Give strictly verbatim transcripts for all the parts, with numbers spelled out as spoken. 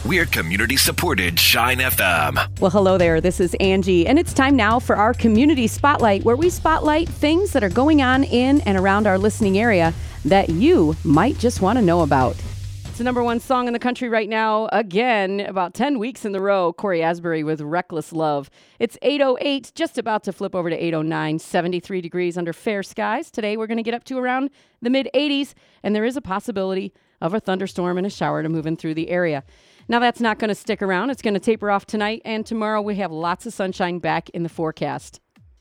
We're community-supported Shine F M. Well, hello there. This is Angie, and it's time now for our Community Spotlight, where we spotlight things that are going on in and around our listening area that you might just want to know about. It's the number one song in the country right now, again, about ten weeks in the row. Corey Asbury with Reckless Love. It's eight oh eight, just about to flip over to eight oh nine, seventy-three degrees under fair skies. Today, we're going to get up to around the mid-eighties, and there is a possibility of a thunderstorm and a shower to move in through the area. Now, that's not going to stick around. It's going to taper off tonight, and tomorrow we have lots of sunshine back in the forecast.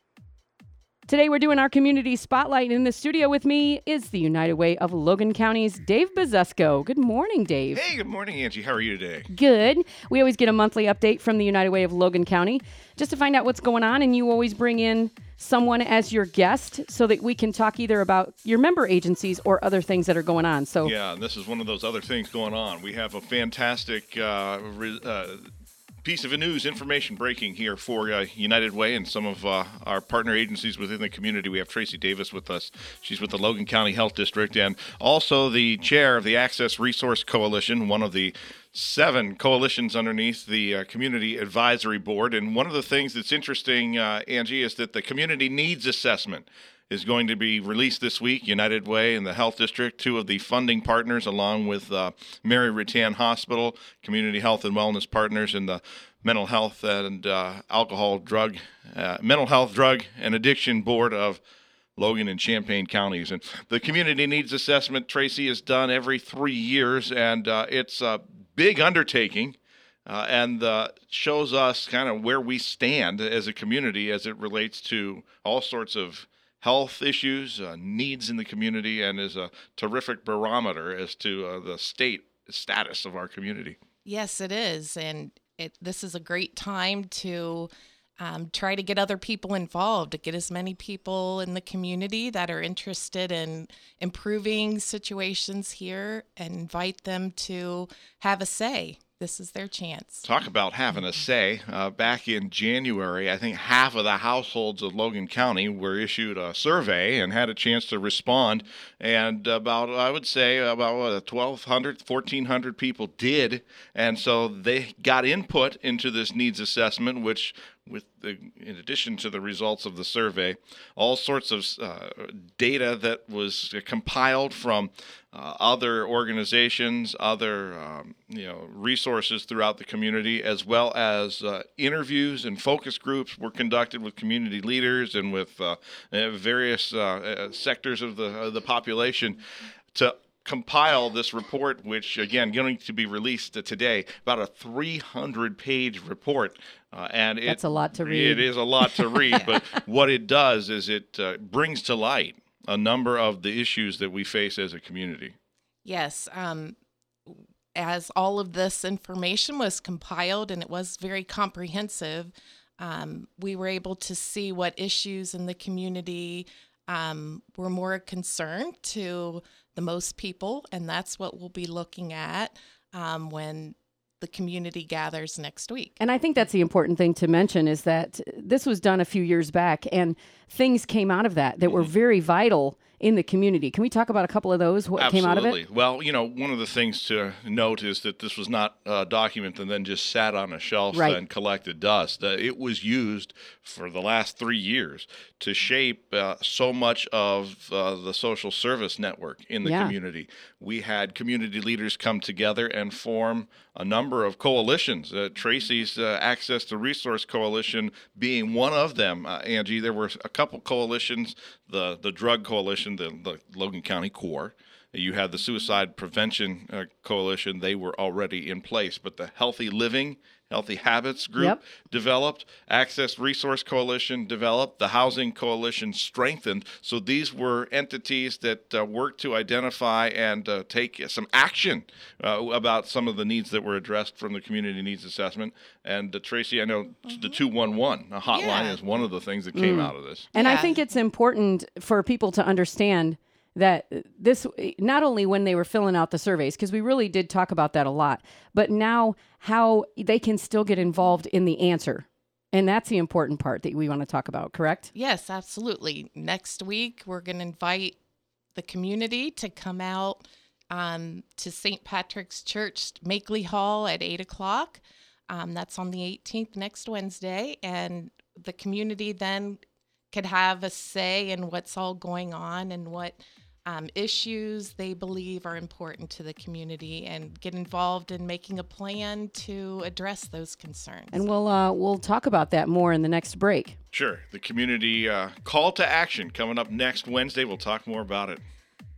Today, we're doing our Community Spotlight. In the studio with me is the United Way of Logan County's Dave Bazesko. Good morning, Dave. Hey, good morning, Angie. How are you today? Good. We always get a monthly update from the United Way of Logan County just to find out what's going on, and you always bring in someone as your guest so that we can talk either about your member agencies or other things that are going on. So yeah, and this is one of those other things going on. We have a fantastic uh, re- uh, piece of news information breaking here for uh, United Way and some of uh, our partner agencies within the community. We have Tracy Davis with us. She's with the Logan County Health District and also the chair of the Access Resource Coalition, one of the seven coalitions underneath the uh, Community Advisory Board. And one of the things that's interesting, uh, Angie, is that the Community Needs Assessment is going to be released this week. United Way and the Health District, two of the funding partners, along with uh, Mary Rutan Hospital, Community Health and Wellness Partners, and the Mental Health and uh, Alcohol, Drug, uh, Mental Health, Drug, and Addiction Board of Logan and Champaign counties. And the Community Needs Assessment, Tracy, is done every three years, and uh, it's a big undertaking. Uh, and uh, shows us kind of where we stand as a community as it relates to all sorts of health issues, uh, needs in the community, and is a terrific barometer as to uh, the state status of our community. Yes, it is. And it, this is a great time to um, try to get other people involved, to get as many people in the community that are interested in improving situations here and invite them to have a say. This is their chance. Talk about having a say. Uh, back in January, I think half of the households of Logan County were issued a survey and had a chance to respond. And about, I would say, about what, twelve hundred, fourteen hundred people did. And so they got input into this needs assessment, which, with the, in addition to the results of the survey, all sorts of uh, data that was compiled from uh, other organizations, other um, you know resources throughout the community, as well as uh, interviews and focus groups were conducted with community leaders and with uh, various uh, sectors of the of the population to compile this report, which, again, going to be released today, about a three hundred page report. Uh, and it, That's a lot to read. It is a lot to read, but what it does is it uh, brings to light a number of the issues that we face as a community. Yes. Um, as all of this information was compiled, and it was very comprehensive, um, we were able to see what issues in the community um, were more concern to the most people, and that's what we'll be looking at um, when the community gathers next week. And I think that's the important thing to mention is that this was done a few years back, and things came out of that that were very vital in the community. Can we talk about a couple of those, what Absolutely. came out of it? Well, you know, one of the things to note is that this was not a document that then just sat on a shelf Right. and collected dust. Uh, it was used for the last three years to shape uh, so much of uh, the social service network in the Yeah. community. We had community leaders come together and form a number of coalitions. Uh, Tracy's uh, Access to Resource Coalition being one of them. Uh, Angie, there were a couple coalitions, the, the Drug Coalition, the, the Logan County Core. You had the Suicide Prevention uh, Coalition. They were already in place. But the Healthy Living, Healthy Habits group Yep. developed. Access Resource Coalition developed. The Housing Coalition strengthened. So these were entities that uh, worked to identify and uh, take some action uh, about some of the needs that were addressed from the Community Needs Assessment. And uh, Tracy, I know mm-hmm. the two one one a hotline Yeah. is one of the things that came Mm. out of this. And I Yeah. think it's important for people to understand that this, not only when they were filling out the surveys, because we really did talk about that a lot, but now how they can still get involved in the answer. And that's the important part that we want to talk about, correct? Yes, absolutely. Next week, we're going to invite the community to come out um, to Saint Patrick's Church, Makeley Hall at eight o'clock. Um, that's on the eighteenth, next Wednesday. And the community then could have a say in what's all going on and what um, issues they believe are important to the community, and get involved in making a plan to address those concerns. And we'll uh, we'll talk about that more in the next break. Sure. The community uh, call to action coming up next Wednesday. We'll talk more about it.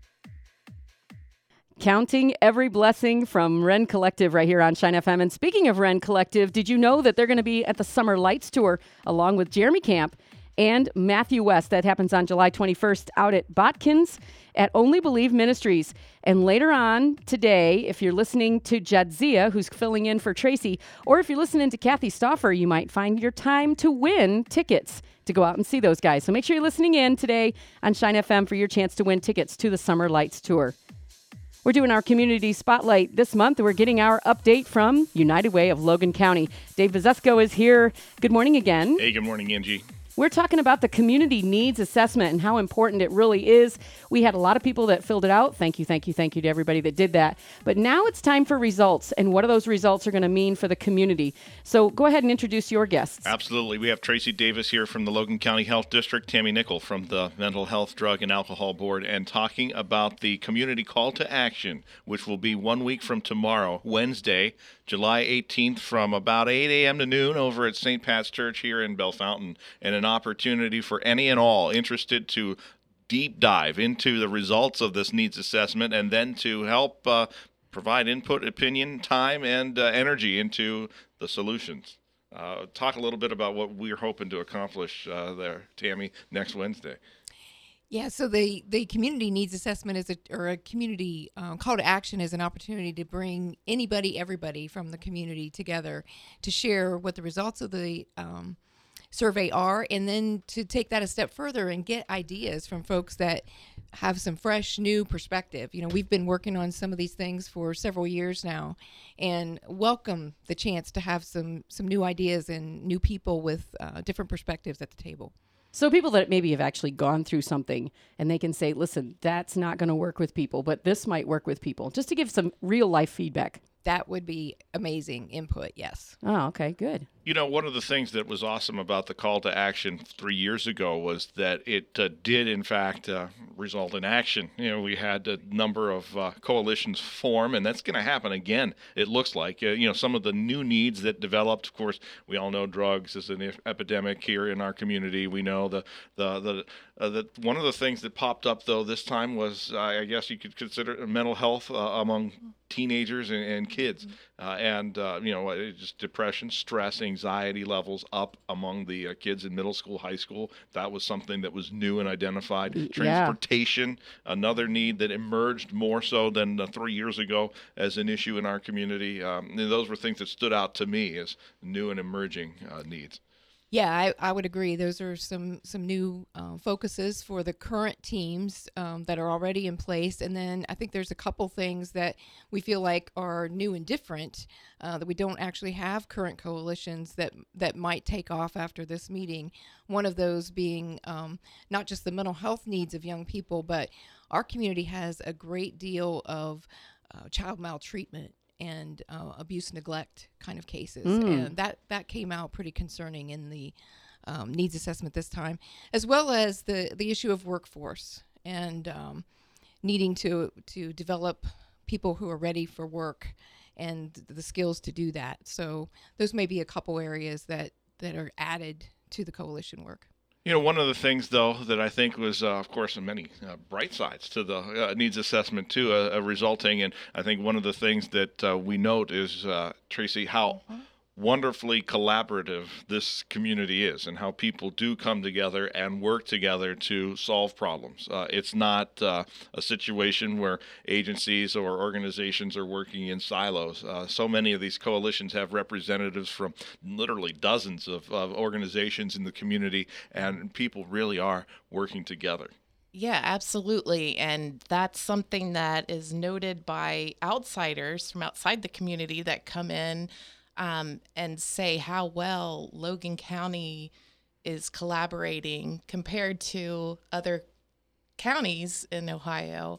Counting every blessing from Wren Collective right here on Shine F M. And speaking of Wren Collective, did you know that they're going to be at the Summer Lights Tour along with Jeremy Camp and Matthew West? That happens on July twenty-first out at Botkins at Only Believe Ministries. And later on today, if you're listening to Jadzia, who's filling in for Tracy, or if you're listening to Kathy Stauffer, you might find your time to win tickets to go out and see those guys. So make sure you're listening in today on Shine F M for your chance to win tickets to the Summer Lights Tour. We're doing our community spotlight this month. We're getting our update from United Way of Logan County. Dave Vizesco is here. Good morning again. Hey, good morning, Angie. We're talking about the community needs assessment and how important it really is. We had a lot of people that filled it out. Thank you, thank you, thank you to everybody that did that. But now it's time for results, and what are those results are going to mean for the community. So go ahead and introduce your guests. Absolutely. We have Tracy Davis here from the Logan County Health District, Tammy Nickel from the Mental Health, Drug, and Alcohol Board, and talking about the community call to action, which will be one week from tomorrow, Wednesday, July eighteenth, from about eight a.m. to noon over at Saint Pat's Church here in Bellefontaine, and an opportunity for any and all interested to deep dive into the results of this needs assessment, and then to help uh, provide input, opinion, time, and uh, energy into the solutions. Uh, talk a little bit about what we're hoping to accomplish uh, there, Tammy, next Wednesday. Yeah, so the, the community needs assessment is a, or a community um, call to action is an opportunity to bring anybody, everybody from the community together to share what the results of the um, survey are, and then to take that a step further and get ideas from folks that have some fresh, new perspective. You know, we've been working on some of these things for several years now, and welcome the chance to have some, some new ideas and new people with uh, different perspectives at the table. So people that maybe have actually gone through something and they can say, listen, that's not going to work with people, but this might work with people, just to give some real life feedback. That would be amazing input, yes. Oh, okay, good. You know, one of the things that was awesome about the call to action three years ago was that it uh, did, in fact, uh, result in action. You know, we had a number of uh, coalitions form, and that's going to happen again, it looks like. Uh, you know, some of the new needs that developed, of course, we all know drugs is an epidemic here in our community. We know the, the, the, uh, the one of the things that popped up, though, this time was, uh, I guess you could consider it mental health uh, among teenagers and, and kids. Uh, and, uh, you know, just depression, stress, anxiety levels up among the uh, kids in middle school, high school. That was something that was new and identified. Yeah. Transportation, another need that emerged more so than uh, three years ago as an issue in our community. Um, and those were things that stood out to me as new and emerging uh, needs. Yeah, I, I would agree. Those are some some new uh, focuses for the current teams um, that are already in place. And then I think there's a couple things that we feel like are new and different uh, that we don't actually have current coalitions that, that might take off after this meeting. One of those being um, not just the mental health needs of young people, but our community has a great deal of uh, child maltreatment and uh, abuse, neglect kind of cases. Mm. And that, that came out pretty concerning in the um, needs assessment this time, as well as the, the issue of workforce and um, needing to, to develop people who are ready for work and the skills to do that. So those may be a couple areas that, that are added to the coalition work. You know, one of the things, though, that I think was, uh, of course, many uh, bright sides to the uh, needs assessment, too, uh, uh, resulting in, I think one of the things that uh, we note is, uh, Tracy, how mm-hmm. wonderfully collaborative this community is and how people do come together and work together to solve problems. Uh, it's not uh, a situation where agencies or organizations are working in silos. Uh, so many of these coalitions have representatives from literally dozens of, of organizations in the community, and people really are working together. Yeah, absolutely. And that's something that is noted by outsiders from outside the community that come in Um, and say how well Logan County is collaborating compared to other counties in Ohio.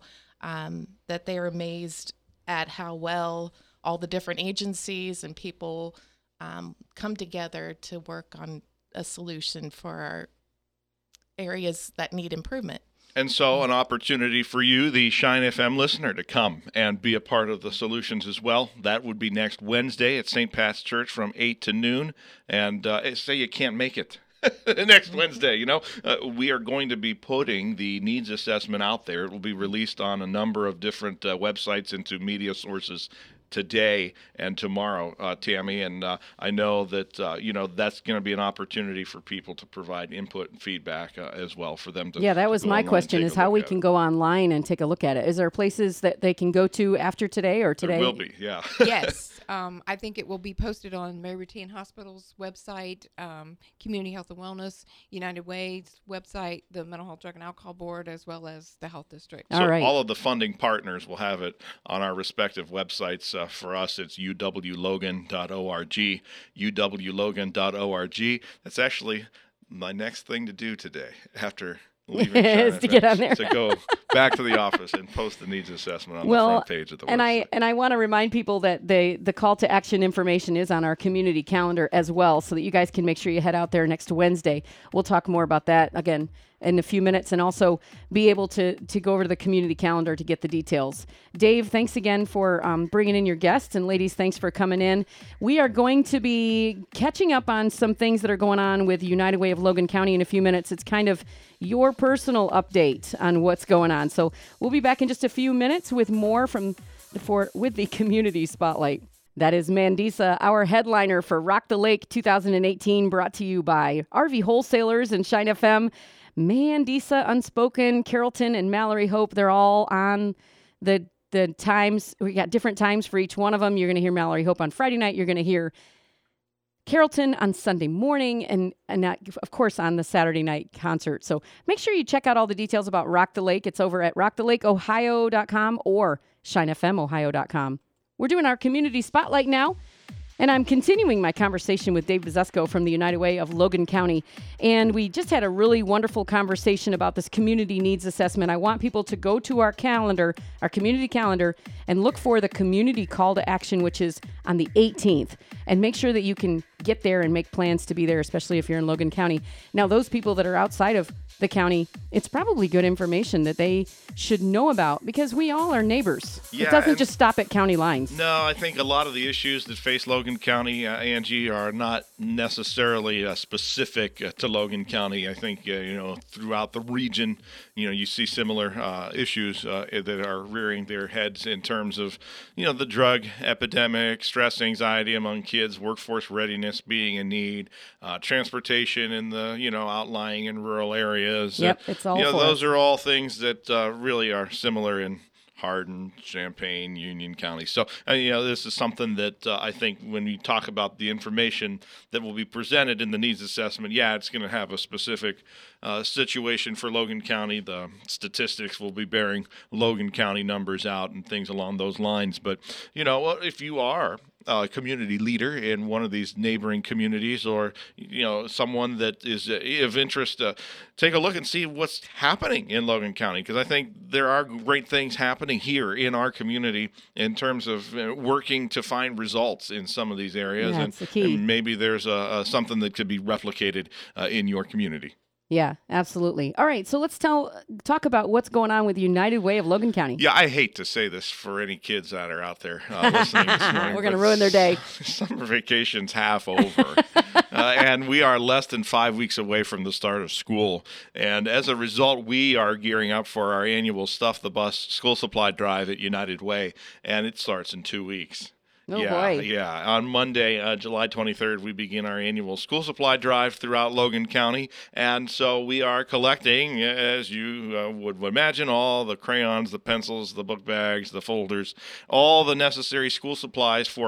um, that they're amazed at how well all the different agencies and people um, come together to work on a solution for our areas that need improvement. And so an opportunity for you, the Shine F M listener, to come and be a part of the solutions as well. That would be next Wednesday at Saint Pat's Church from eight to noon. And uh, say you can't make it next Wednesday, you know, uh, we are going to be putting the needs assessment out there. It will be released on a number of different uh, websites into media sources today and tomorrow, uh, Tammy, and uh, I know that uh, you know that's going to be an opportunity for people to provide input and feedback uh, as well for them to. Yeah, that to was go my online and question: take is a how look we at can it. go online and take a look at it. Is there places that they can go to after today or today? There will be, yeah. Yes, um, I think it will be posted on Mary Routine Hospital's website, um, Community Health and Wellness, United Way's website, the Mental Health Drug and Alcohol Board, as well as the Health District. All So right. all of the funding partners will have it on our respective websites. Uh, for us, it's u w logan dot org, u w logan dot org. That's actually my next thing to do today after leaving Shine Is to F M, get on there. to go back to the office and post the needs assessment on Well, the front page of the and website. I and I want to remind people that they the call to action information is on our community calendar as well, so that you guys can make sure you head out there next Wednesday. We'll talk more about that again in a few minutes, and also be able to to go over to the community calendar to get the details. Dave, thanks again for um, bringing in your guests, and ladies, thanks for coming in. We are going to be catching up on some things that are going on with United Way of Logan County in a few minutes. It's kind of your personal update on what's going on. So we'll be back in just a few minutes with more from the for with the Community Spotlight. That is Mandisa, our headliner for Rock the Lake two thousand eighteen, brought to you by R V Wholesalers and Shine F M. Mandisa, Unspoken, Carrollton, and Mallory Hope, they're all on the the times. We got different times for each one of them. You're going to hear Mallory Hope on Friday night. You're going to hear Carrollton on Sunday morning, and, and that, of course, on the Saturday night concert. So make sure you check out all the details about Rock the Lake. It's over at rock the lake ohio dot com or shine f m ohio dot com. We're doing our community spotlight now, and I'm continuing my conversation with Dave Bezesko from the United Way of Logan County. And we just had a really wonderful conversation about this community needs assessment. I want people to go to our calendar, our community calendar, and look for the community call to action, which is on the eighteenth. And make sure that you can get there and make plans to be there, especially if you're in Logan County. Now, those people that are outside of the county, it's probably good information that they should know about, because we all are neighbors. Yeah, it doesn't and- just stop at county lines. No, I think a lot of the issues that face Logan County, uh, Angie, are not necessarily uh, specific uh, to Logan County. I think, uh, you know, throughout the region, you know, you see similar uh, issues uh, that are rearing their heads in terms of, you know, the drug epidemic, stress, anxiety among kids, workforce readiness being a need, uh, transportation in the, you know, outlying and rural areas. Yep, Uh, it's all You know, for those it. are all things that uh, really are similar in Hardin, Champaign, Union County. So, uh, you know, this is something that uh, I think when we talk about the information that will be presented in the needs assessment, yeah, it's going to have a specific uh, situation for Logan County. The statistics will be bearing Logan County numbers out and things along those lines. But, you know, if you are a community leader in one of these neighboring communities, or, you know, someone that is uh, of interest, uh, take a look and see what's happening in Logan County, because I think there are great things happening here in our community in terms of uh, working to find results in some of these areas. Yeah, and, it's the key. and maybe there's a, a, something that could be replicated uh, in your community. Yeah, absolutely. All right, so let's tell talk about what's going on with United Way of Logan County. Yeah, I hate to say this for any kids that are out there uh, listening this morning. We're gonna but ruin their day. Summer vacation's half over, uh, and we are less than five weeks away from the start of school. And as a result, we are gearing up for our annual Stuff the Bus school supply drive at United Way, and it starts in two weeks. Oh, yeah, boy. yeah. On Monday, uh, July twenty-third, we begin our annual school supply drive throughout Logan County. And so we are collecting, as you uh, would imagine, all the crayons, the pencils, the book bags, the folders, all the necessary school supplies for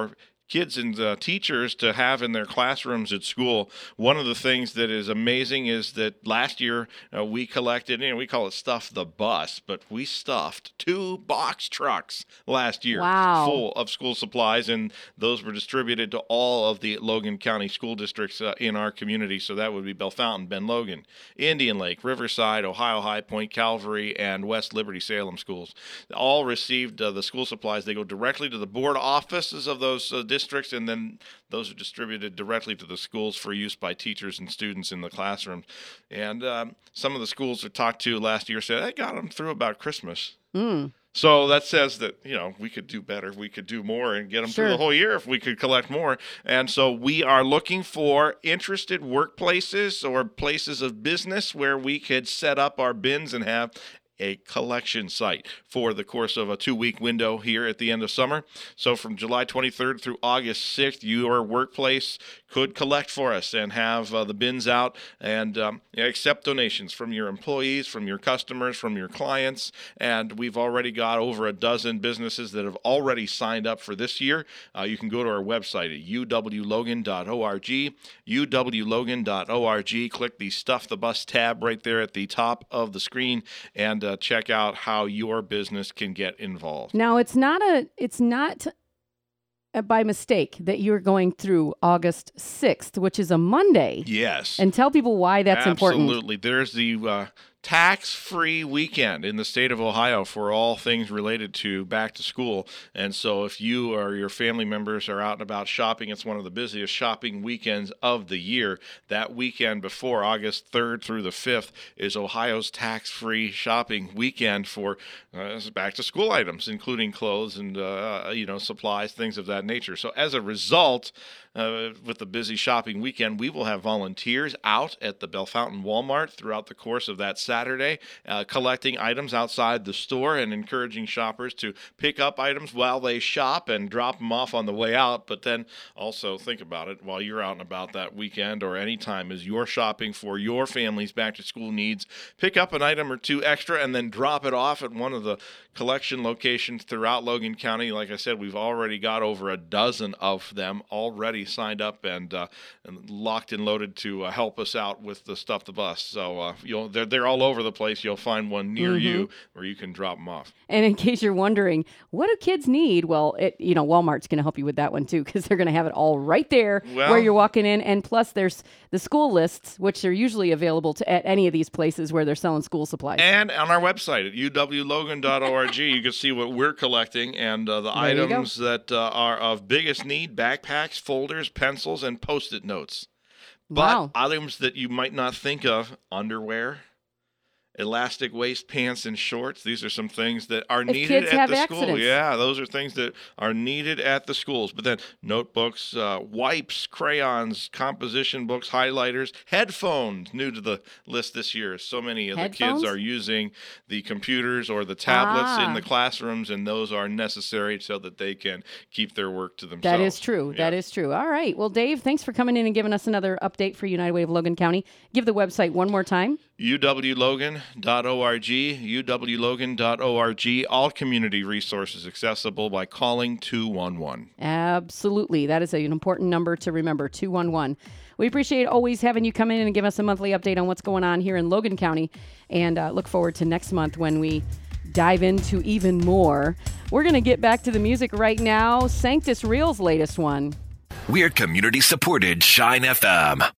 kids and uh, teachers to have in their classrooms at school. One of the things that is amazing is that last year uh, we collected, you know, we call it Stuff the Bus, but we stuffed two box trucks last year Wow. full of school supplies, and those were distributed to all of the Logan County school districts uh, in our community. So that would be Bellefontaine, Ben Logan, Indian Lake, Riverside, Ohio High, Point Calvary, and West Liberty Salem schools. All received uh, the school supplies. They go directly to the board offices of those uh, districts, and then those are distributed directly to the schools for use by teachers and students in the classroom. And um, some of the schools we talked to last year said, I got them through about Christmas. Mm. So that says that, you know, we could do better. We could do more and get them Sure. through the whole year if we could collect more. And so we are looking for interested workplaces or places of business where we could set up our bins and have a collection site for the course of a two-week window here at the end of summer. So from July twenty-third through August sixth, your workplace could collect for us and have uh, the bins out and um, accept donations from your employees, from your customers, from your clients. And we've already got over a dozen businesses that have already signed up for this year. Uh, you can go to our website at u w logan dot org, u w logan dot org. Click the Stuff the Bus tab right there at the top of the screen and uh, check out how your business can get involved. Now, it's not a, it's not a, by mistake that you're going through August sixth, which is a Monday. Yes. And tell people why that's important. Absolutely. There's the uh, tax-free weekend in the state of Ohio for all things related to back to school. And so if you or your family members are out and about shopping, it's one of the busiest shopping weekends of the year. That weekend before August third through the fifth is Ohio's tax-free shopping weekend for uh, back to school items, including clothes and uh, you know supplies, things of that nature. So as a result, Uh, with the busy shopping weekend, we will have volunteers out at the Bellefontaine Walmart throughout the course of that Saturday, uh, collecting items outside the store and encouraging shoppers to pick up items while they shop and drop them off on the way out. But then also think about it while you're out and about that weekend or any time as you're shopping for your family's back to school needs, pick up an item or two extra and then drop it off at one of the collection locations throughout Logan County. Like I said, we've already got over a dozen of them already signed up and uh, and locked and loaded to uh, help us out with the Stuff the Bus. So uh, you'll they're they're all over the place. You'll find one near Mm-hmm. you where you can drop them off. And in case you're wondering, what do kids need? Well, it, you know, Walmart's going to help you with that one too, because they're going to have it all right there Well- where you're walking in. And plus, there's the school lists, which are usually available to at any of these places where they're selling school supplies. And on our website at u w logan dot org, you can see what we're collecting and uh, the There you go. items that uh, are of biggest need: backpacks, folders, pencils, and Post-it notes. But Wow. items that you might not think of: underwear, elastic waist pants and shorts. These are some things that are If needed kids at have the school. accidents. Yeah, those are things that are needed at the schools. But then notebooks, uh, wipes, crayons, composition books, highlighters, headphones, new to the list this year. So many of the Headphones? kids are using the computers or the tablets Ah. in the classrooms, and those are necessary so that they can keep their work to themselves. That is true. Yeah. That is true. All right. Well, Dave, thanks for coming in and giving us another update for United Way of Logan County. Give the website one more time. u w logan dot org, u w logan dot org. All community resources accessible by calling two one one. Absolutely. That is an important number to remember, two one one. We appreciate always having you come in and give us a monthly update on what's going on here in Logan County, and uh, look forward to next month when we dive into even more. We're going to get back to the music right now. Sanctus Real's latest one. We're community supported Shine F M.